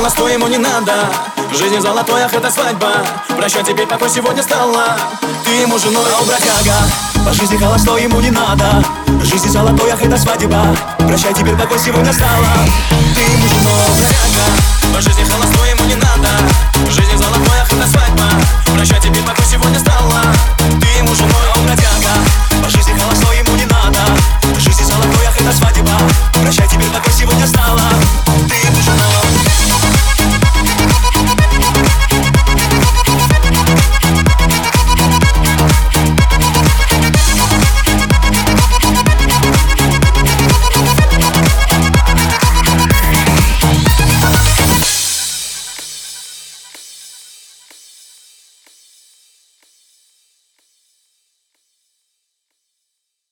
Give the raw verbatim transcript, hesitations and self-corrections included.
холостой, ему не надо. В жизни золотой, ах, это свадьба. Прощай, теперь покой сегодня стала. Ты ему женой, а он бродяга. По жизни холостой, ему не надо. В жизни золотой, ах, это свадьба. Прощай, теперь покой сегодня стала. Ты ему женой, бродяга. По жизни холостой, ему не надо. В жизни золотой,